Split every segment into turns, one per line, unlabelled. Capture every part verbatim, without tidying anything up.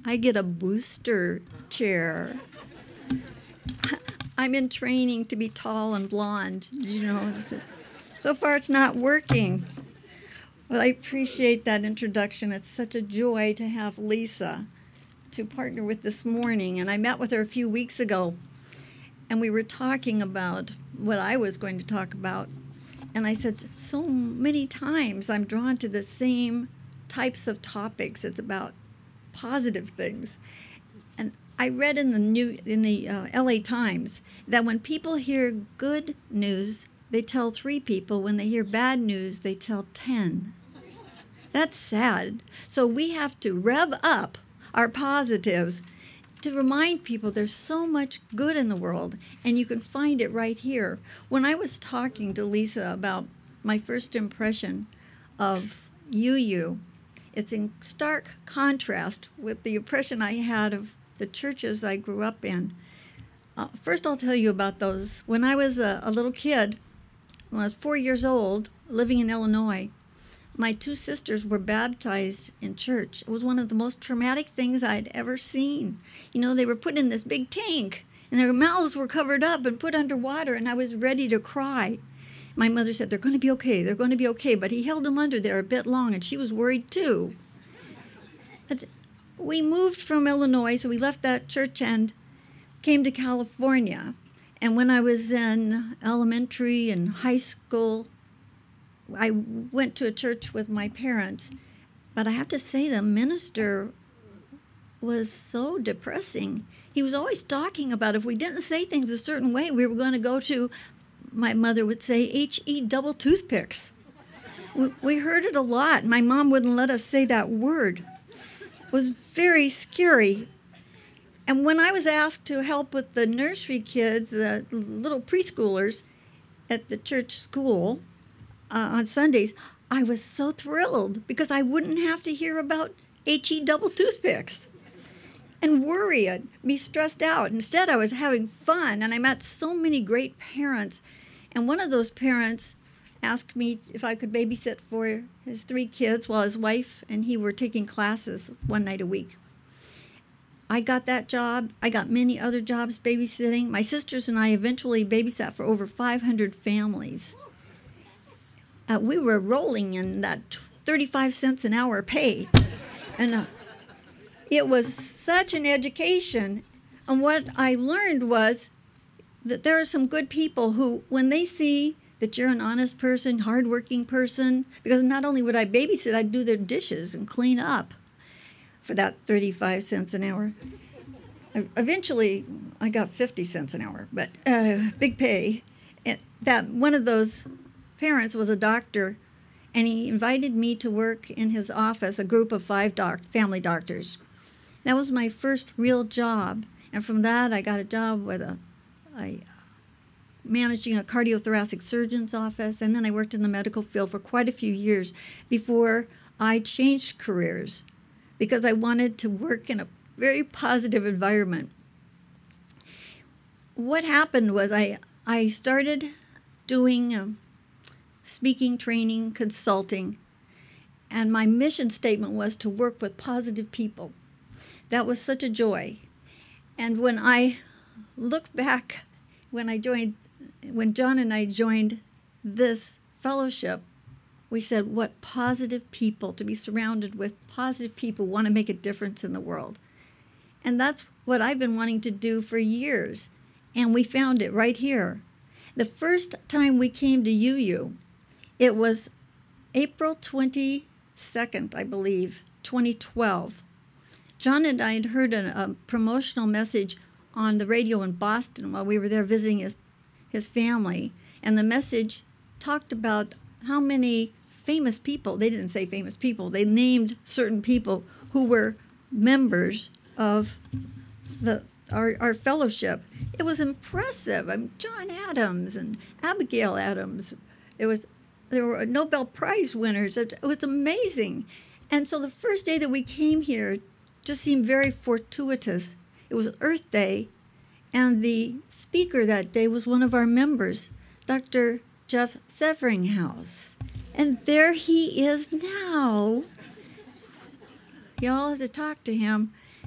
I get a booster chair. I'm in training to be tall and blonde. Did you know? So far, it's not working. But I appreciate that introduction. It's such a joy to have Lisa to partner with this morning. And I met with her a few weeks ago, and we were talking about what I was going to talk about. And I said, so many times I'm drawn to the same types of topics. It's about positive things. And I read in the new in the uh, L A Times that when people hear good news, they tell three people. When they hear bad news, they tell ten. That's sad. So we have to rev up our positives to remind people there's so much good in the world, and you can find it right here. When I was talking to Lisa about my first impression of U U, it's in stark contrast with the impression I had of the churches I grew up in. Uh, first, I'll tell you about those. When I was a, a little kid, when I was four years old, living in Illinois, my two sisters were baptized in church. It was one of the most traumatic things I'd ever seen. You know, they were put in this big tank, and their mouths were covered up and put under water, and I was ready to cry. My mother said, they're going to be okay, they're going to be okay, but he held them under there a bit long, and she was worried too. But we moved from Illinois, so we left that church and came to California. And when I was in elementary and high school, I went to a church with my parents, but I have to say the minister was so depressing. He was always talking about if we didn't say things a certain way, we were going to go to, my mother would say, H E double toothpicks. We, we heard it a lot. My mom wouldn't let us say that word. It was very scary. And when I was asked to help with the nursery kids, the little preschoolers at the church school, Uh, on Sundays, I was so thrilled because I wouldn't have to hear about H E double toothpicks and worry and be stressed out. Instead, I was having fun, and I met so many great parents. And one of those parents asked me if I could babysit for his three kids while his wife and he were taking classes one night a week. I got that job. I got many other jobs babysitting. My sisters and I eventually babysat for over five hundred families. Uh, we were rolling in that thirty-five cents an hour pay. And uh, it was such an education. And what I learned was that there are some good people who, when they see that you're an honest person, hardworking person, because not only would I babysit, I'd do their dishes and clean up for that thirty-five cents an hour. Eventually, I got fifty cents an hour, but uh, big pay. And that one of those parents was a doctor, and he invited me to work in his office, a group of five doc- family doctors. That was my first real job, and from that I got a job with a, a managing a cardiothoracic surgeon's office, and then I worked in the medical field for quite a few years before I changed careers because I wanted to work in a very positive environment. What happened was I, I started doing um, speaking, training, consulting, and my mission statement was to work with positive people. That was such a joy. And when I look back, when I joined, when John and I joined this fellowship, we said, what positive people, to be surrounded with positive people want to make a difference in the world. And that's what I've been wanting to do for years. And we found it right here. The first time we came to U U, it was April twenty-second, I believe, twenty twelve. John and I had heard a, a promotional message on the radio in Boston while we were there visiting his, his family. And the message talked about how many famous people, they didn't say famous people, they named certain people who were members of the our, our fellowship. It was impressive. I mean, John Adams and Abigail Adams. It was There were Nobel Prize winners. It was amazing. And so the first day that we came here just seemed very fortuitous. It was Earth Day, and the speaker that day was one of our members, Doctor Jeff Severinghaus. And there he is now. Y'all have to talk to him.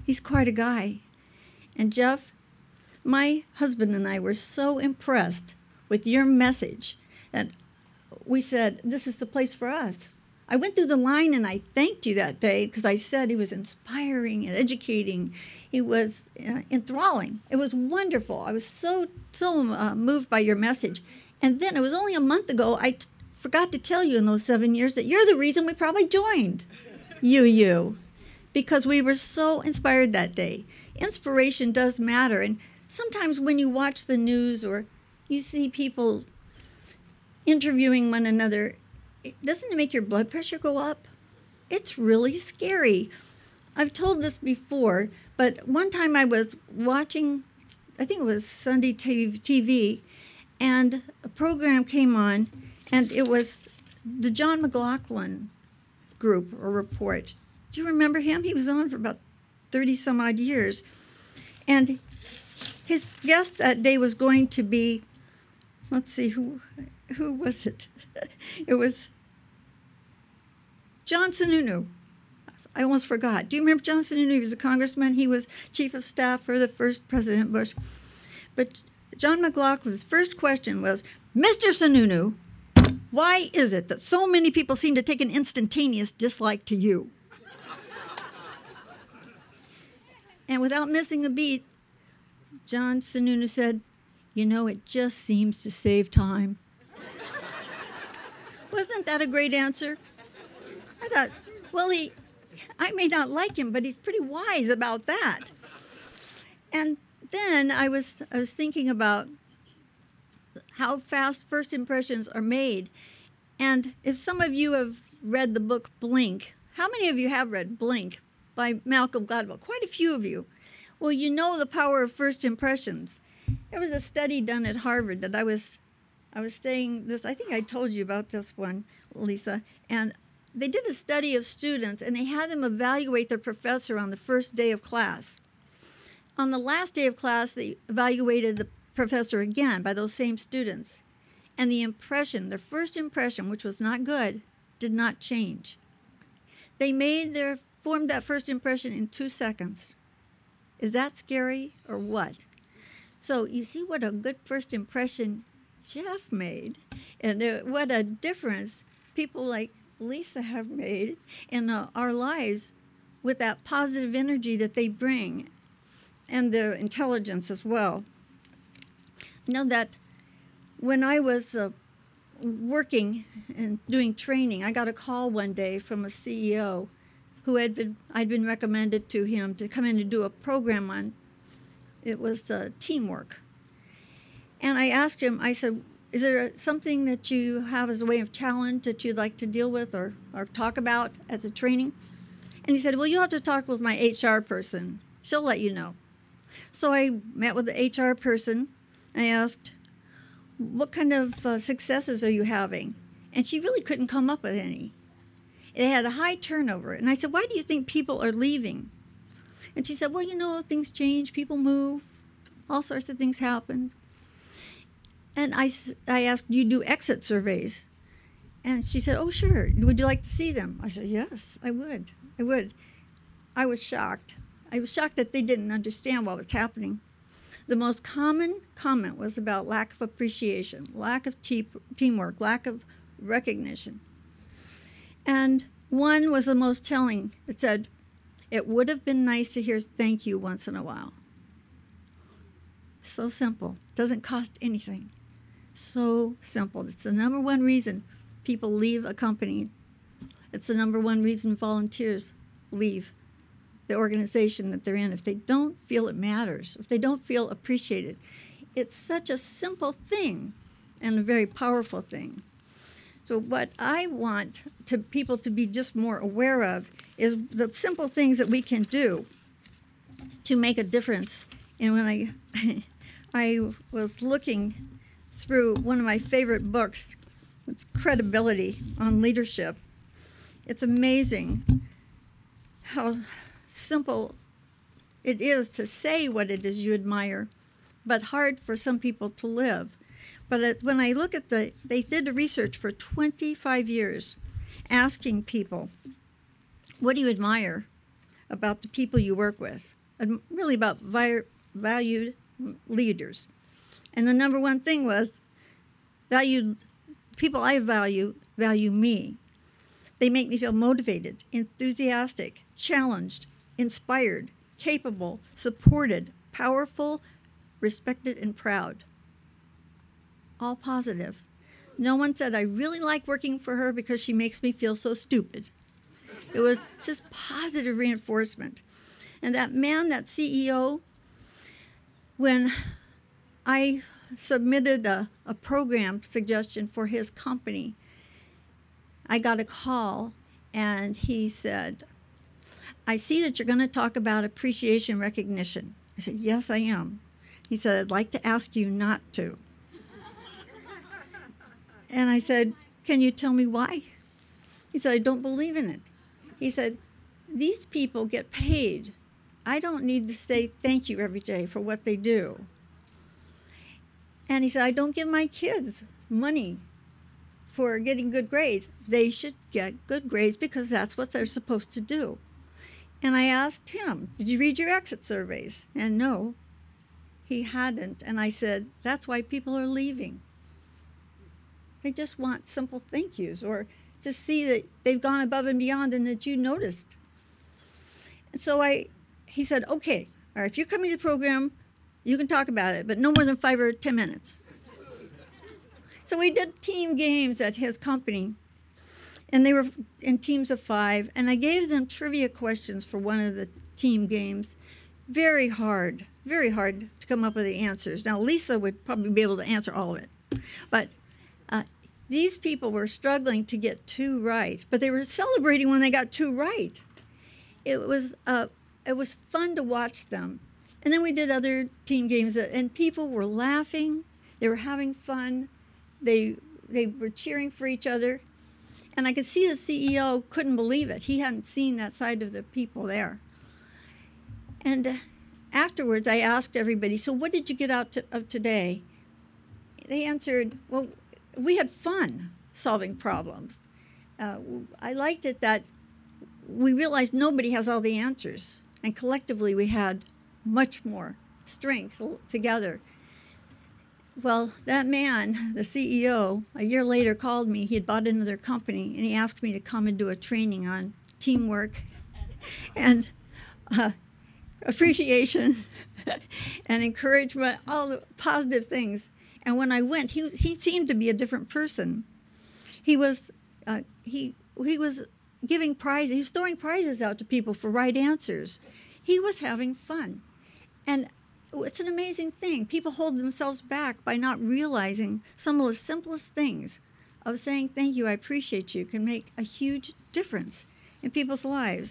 He's quite a guy. And Jeff, my husband and I were so impressed with your message that we said, this is the place for us. I went through the line and I thanked you that day because I said he was inspiring and educating. He was uh, enthralling. It was wonderful. I was so, so uh, moved by your message. And then it was only a month ago, I t- forgot to tell you in those seven years that you're the reason we probably joined U U, because we were so inspired that day. Inspiration does matter. And sometimes when you watch the news or you see people interviewing one another, doesn't it make your blood pressure go up? It's really scary. I've told this before, but one time I was watching, I think it was Sunday T V, and a program came on, and it was the John McLaughlin group or report. Do you remember him? He was on for about thirty some odd years. And his guest that day was going to be, let's see, who who was it? It was John Sununu. I almost forgot. Do you remember John Sununu? He was a congressman. He was chief of staff for the first President Bush. But John McLaughlin's first question was, Mister Sununu, why is it that so many people seem to take an instantaneous dislike to you? And without missing a beat, John Sununu said, you know, it just seems to save time. Wasn't that a great answer? I thought, well, he, I may not like him, but he's pretty wise about that. And then I was, I was thinking about how fast first impressions are made. And if some of you have read the book Blink, how many of you have read Blink by Malcolm Gladwell? Quite a few of you. Well, you know the power of first impressions. There was a study done at Harvard that I was, I was saying this, I think I told you about this one, Lisa, and they did a study of students, and they had them evaluate their professor on the first day of class. On the last day of class, they evaluated the professor again by those same students, and the impression, their first impression, which was not good, did not change. They made their, formed that first impression in two seconds. Is that scary or what? So you see what a good first impression Jeff made, and uh, what a difference people like Lisa have made in uh, our lives with that positive energy that they bring and their intelligence as well. You know that when I was uh, working and doing training, I got a call one day from a C E O who had been, I'd been recommended to him to come in and do a program on, it was uh, teamwork. And I asked him, I said, is there something that you have as a way of challenge that you'd like to deal with or, or talk about at the training? And he said, well, you'll have to talk with my H R person. She'll let you know. So I met with the H R person. I asked, what kind of uh, successes are you having? And she really couldn't come up with any. It had a high turnover. And I said, why do you think people are leaving? And she said, well, you know, things change, people move, all sorts of things happen. And I, I asked, do you do exit surveys? And she said, oh, sure. Would you like to see them? I said, yes, I would. I would. I was shocked. I was shocked that they didn't understand what was happening. The most common comment was about lack of appreciation, lack of te- teamwork, lack of recognition. And one was the most telling. It said, it would have been nice to hear thank you once in a while. So simple. Doesn't cost anything. So simple. It's the number one reason people leave a company. It's the number one reason volunteers leave the organization that they're in. If they don't feel it matters, if they don't feel appreciated, it's such a simple thing and a very powerful thing. So what I want to people to be just more aware of is the simple things that we can do to make a difference. And when I, I was looking through one of my favorite books, it's Credibility on Leadership. It's amazing how simple it is to say what it is you admire, but hard for some people to live. But it, when I look at the, they did the research for twenty-five years, asking people, what do you admire? about the people you work with, and really about vi- valued leaders. And the number one thing was valued people I value value me. They make me feel motivated, enthusiastic, challenged, inspired, capable, supported, powerful, respected, and proud. All positive. No one said, I really like working for her because she makes me feel so stupid. It was just positive reinforcement. And that man, that C E O, when I submitted a, a program suggestion for his company, I got a call, and he said, I see that you're going to talk about appreciation recognition. I said, yes, I am. He said, I'd like to ask you not to. And I said, can you tell me why? He said, I don't believe in it. He said, these people get paid. I don't need to say thank you every day for what they do. And he said, I don't give my kids money for getting good grades. They should get good grades because that's what they're supposed to do. And I asked him, did you read your exit surveys? And no, he hadn't. And I said, that's why people are leaving. They just want simple thank yous, or to see that they've gone above and beyond and that you noticed. And so I, he said, okay, all right, if you're coming to the program, you can talk about it, but no more than five or ten minutes. So we did team games at his company, and they were in teams of five, and I gave them trivia questions for one of the team games. Very hard, very hard to come up with the answers. Now, Lisa would probably be able to answer all of it, but uh, these people were struggling to get two right, but they were celebrating when they got two right. It was uh, it was fun to watch them. And then we did other team games, and people were laughing. They were having fun. They they were cheering for each other. And I could see the C E O couldn't believe it. He hadn't seen that side of the people there. And uh, afterwards, I asked everybody, so what did you get out to, of today? They answered, well, we had fun solving problems. Uh, I liked it that we realized nobody has all the answers. And collectively, we had much more strength together. Well, that man, the C E O, a year later called me. He had bought into their company, and he asked me to come and do a training on teamwork and uh, appreciation and encouragement, all the positive things. And when I went, he was, he seemed to be a different person. He was uh, he he was giving prizes. He was throwing prizes out to people for right answers. He was having fun. And it's an amazing thing. People hold themselves back by not realizing some of the simplest things of saying, thank you, I appreciate you, can make a huge difference in people's lives.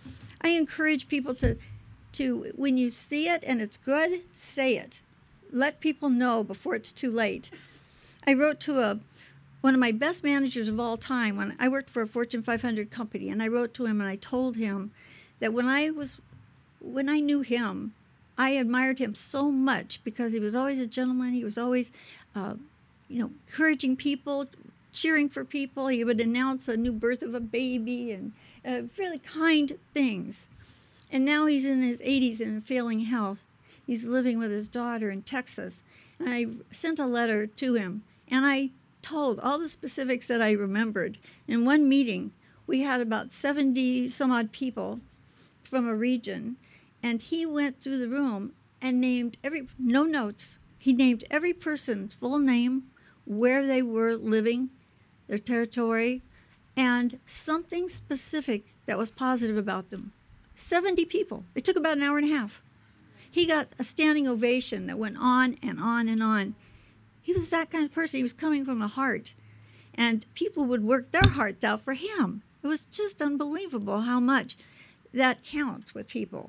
I encourage people to, to when you see it and it's good, say it. Let people know before it's too late. I wrote to a one of my best managers of all time when I worked for a Fortune five hundred company, and I wrote to him and I told him that when I was when I knew him, I admired him so much because he was always a gentleman. He was always, uh, you know, encouraging people, cheering for people. He would announce a new birth of a baby and uh, really kind things. And now he's in his eighties and in failing health. He's living with his daughter in Texas. And I sent a letter to him, and I told all the specifics that I remembered. In one meeting, we had about seventy some odd people from a region, and he went through the room and named every, no notes, he named every person's full name, where they were living, their territory, and something specific that was positive about them. seventy people. It took about an hour and a half. He got a standing ovation that went on and on and on. He was that kind of person. He was coming from the heart. And people would work their hearts out for him. It was just unbelievable how much that counts with people,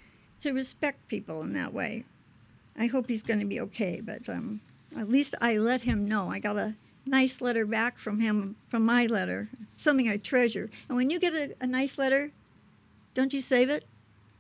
to respect people in that way. I hope he's going to be okay, but um, at least I let him know. I got a nice letter back from him, from my letter, something I treasure. And when you get a, a nice letter, don't you save it?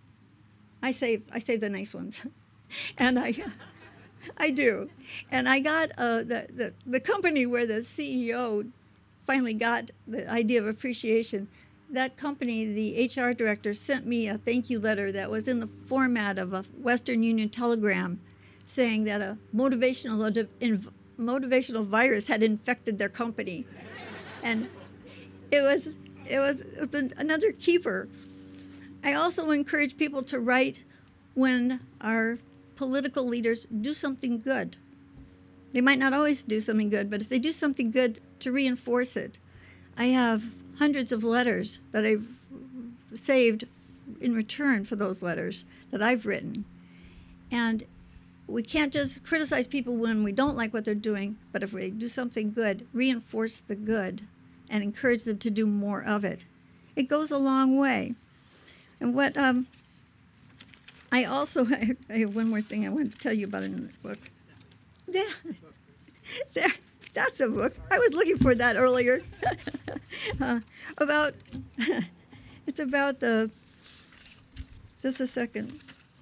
I save I save the nice ones. And I I do. And I got uh, the, the, the company where the C E O finally got the idea of appreciation. that company, the H R director, sent me a thank you letter that was in the format of a Western Union telegram saying that a motivational, motivational virus had infected their company. And it was, it was, it was an, another keeper. I also encourage people to write when our political leaders do something good. They might not always do something good, but if they do something good, to reinforce it. I have hundreds of letters that I've saved in return for those letters that I've written. And we can't just criticize people when we don't like what they're doing, but if we do something good, reinforce the good and encourage them to do more of it. It goes a long way. And what um, I also, I have one more thing I wanted to tell you about in the book. There, there, that's a book. I was looking for that earlier. uh, about, it's about the, just a second.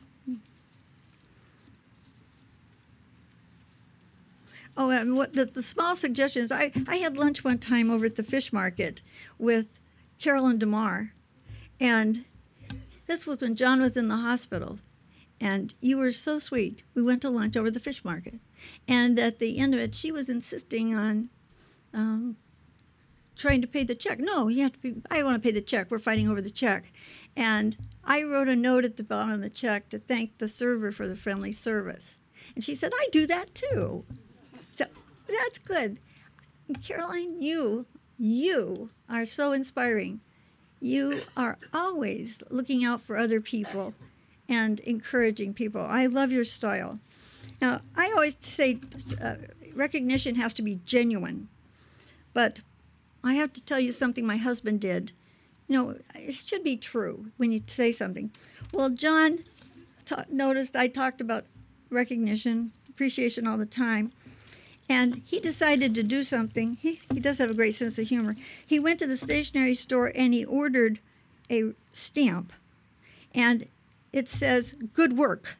Oh, and what the, the small suggestions. I, I had lunch one time over at the fish market with Carolyn DeMar, and this was when John was in the hospital, and you were so sweet. We went to lunch over at the fish market, and at the end of it, she was insisting on um, trying to pay the check. No, you have to be, I want to pay the check. We're fighting over the check. And I wrote a note at the bottom of the check to thank the server for the friendly service. And she said, I do that too. So that's good. Caroline, you, you are so inspiring. You are always looking out for other people and encouraging people. I love your style. Now, I always say uh, recognition has to be genuine, but I have to tell you something my husband did. You know, it should be true when you say something. Well, John ta- noticed I talked about recognition, appreciation all the time, and he decided to do something. He, he does have a great sense of humor. He went to the stationery store and he ordered a stamp, and it says, good work.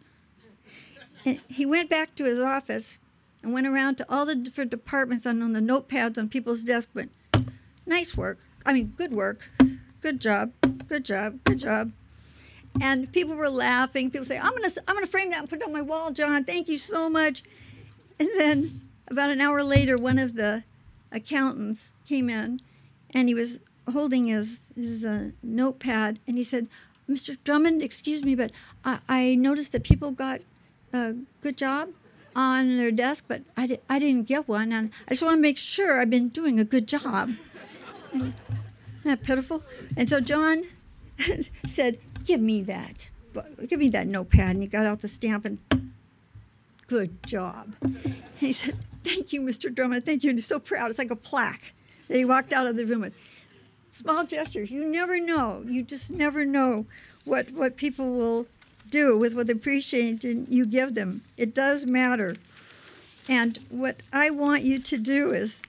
And he went back to his office and went around to all the different departments on, on the notepads on people's desks, went, nice work. I mean, good work. Good job. Good job. Good job. And people were laughing. People say, I'm going to I'm gonna frame that and put it on my wall, John. Thank you so much. And then about an hour later, one of the accountants came in, and he was holding his, his uh, notepad, and he said, Mister Drummond, excuse me, but I, I noticed that people got a good job on their desk, but I, di- I didn't get one, and I just want to make sure I've been doing a good job. And, isn't that pitiful? And so John said, give me that. Give me that notepad. And he got out the stamp and, good job. And he said, thank you, Mister Drummond. Thank you. And he's so proud. It's like a plaque that he walked out of the room with. Small gestures. You never know. You just never know what, what people will do with what appreciation you give them. It does matter. And what I want you to do is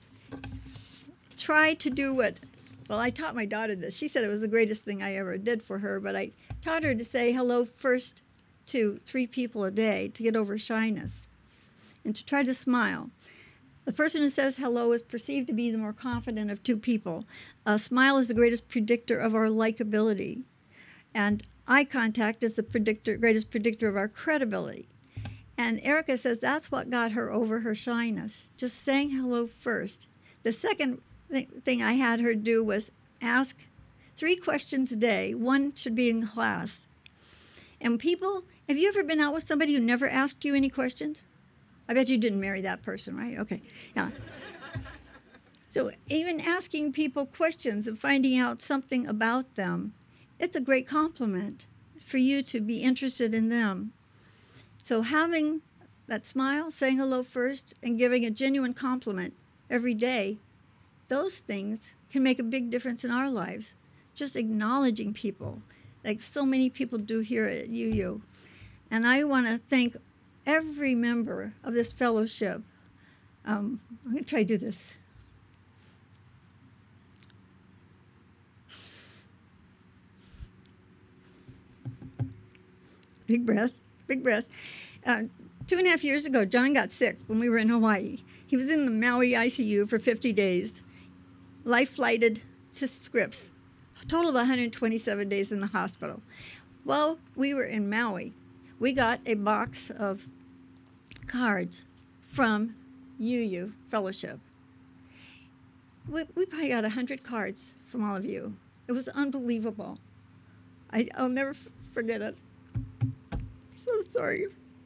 try to do what, well, I taught my daughter this. She said it was the greatest thing I ever did for her, but I taught her to say hello first to three people a day to get over shyness and to try to smile. The person who says hello is perceived to be the more confident of two people. A smile is the greatest predictor of our likability, and eye contact is the predictor, greatest predictor of our credibility. And Erica says that's what got her over her shyness, just saying hello first. The second th- thing I had her do was ask three questions a day. One should be in class. And people, have you ever been out with somebody who never asked you any questions? I bet you didn't marry that person, right? Okay. Yeah. So even asking people questions and finding out something about them, it's a great compliment for you to be interested in them. So having that smile, saying hello first, and giving a genuine compliment every day, those things can make a big difference in our lives. Just acknowledging people, like so many people do here at U U. And I want to thank every member of this fellowship. Um, I'm going to try to do this. Big breath, big breath. Uh, two and a half years ago, John got sick when we were in Hawaii. He was in the Maui I C U for fifty days, life flighted to Scripps. a total of one hundred twenty-seven days in the hospital. While we were in Maui, we got a box of cards from U U Fellowship. We, we probably got one hundred cards from all of you. It was unbelievable. I, I'll never f- forget it. So sorry.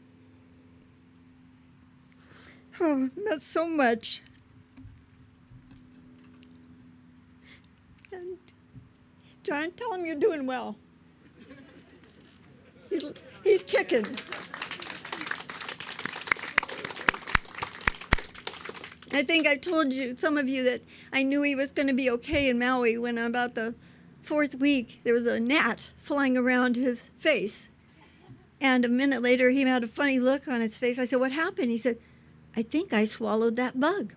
Oh, not so much. And John, tell him you're doing well. He's, he's kicking. I think I told you, some of you, that I knew he was going to be okay in Maui when about the fourth week there was a gnat flying around his face. And a minute later he had a funny look on his face. I said, "What happened?" He said, "I think I swallowed that bug."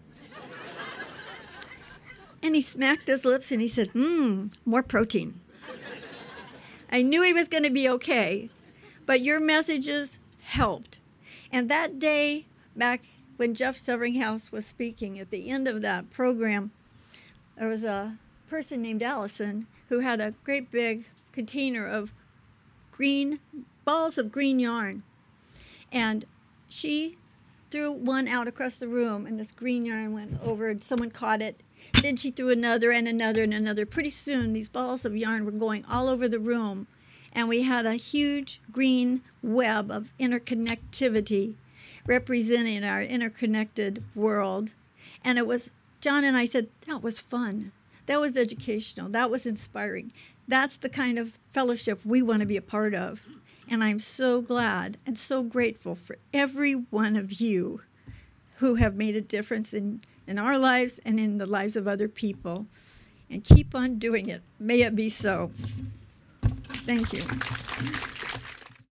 And he smacked his lips and he said, mmm, more protein. I knew he was going to be okay, but your messages helped. And that day, back when Jeff Severinghouse was speaking, at the end of that program, there was a person named Allison who had a great big container of green, balls of green yarn. And she threw one out across the room, and this green yarn went over, and someone caught it. Then she threw another and another and another. Pretty soon, these balls of yarn were going all over the room, and we had a huge green web of interconnectivity representing our interconnected world. And it was, John and I said, that was fun. That was educational. That was inspiring. That's the kind of fellowship we want to be a part of. And I'm so glad and so grateful for every one of you who have made a difference in, in our lives and in the lives of other people. And keep on doing it. May it be so. Thank you.